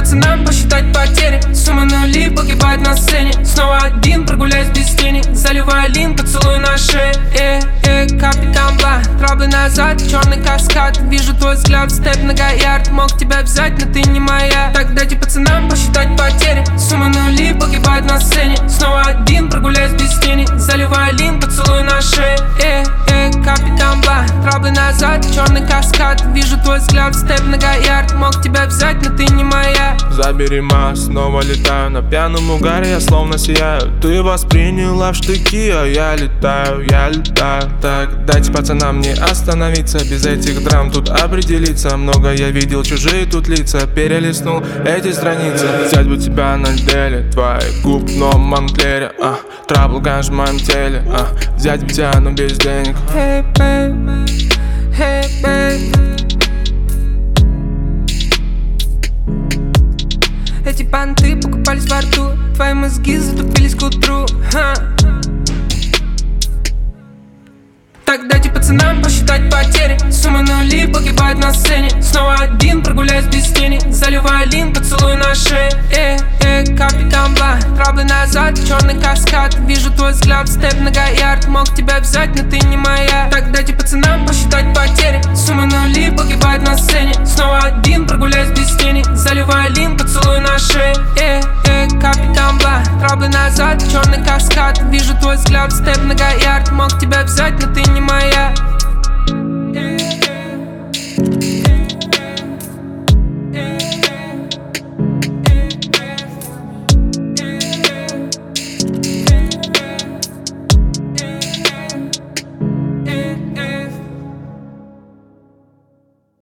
пацанам посчитать потери. Сумма нули погибает на сцене. Снова один, прогуляюсь без тени. Заливаю лин, поцелуй на шее. Капитан Бла, траблы назад, черный каскад. Вижу твой взгляд, степ на Гаярд. Мог тебя взять, но ты не моя. Так дайте пацанам посчитать потери. Сумма нули погибает на сцене. Снова один, прогуляюсь без тени. Заливаю лин, поцелуй на шее. Капитан Бла, траблы назад, черный каскад. Вижу твой взгляд, степ на Гаярд. Мог тебя взять, но ты не моя. Забери ма, снова летаю. На пьяном угаре я словно сияю. Ты восприняла в штыки, а я летаю, я летаю. Так, дайте пацанам не остановиться. Без этих драм тут определиться. Много я видел, чужие тут лица. Перелистнул эти страницы. Взять бы тебя на деле, твои губ в новом Монклере. Трабл ганж в моем теле. Взять бы тебя, но без денег. Hey babe, hey babe. Эти понты покупались во рту. Твои мозги затупились к утру. Так дайте пацанам посчитать потери. Сумма нули погибает на сцене. Снова один, прогуляюсь без тени. Заливаю лин, поцелуй на шее. Капитан Бла, траблы назад, черный каскад. Вижу твой взгляд, степ на Гаярд. Мог тебя взять, но ты не моя. Так дайте пацанам посчитать потери. Сумма нули погибает на сцене. Снова один, прогуляюсь без тени. Заливаю лин, поцелуй на шее. Капитан Бла, траблы назад, черный каскад. Вижу твой взгляд, степ на Гаярд. Мог тебя взять, но ты не моя.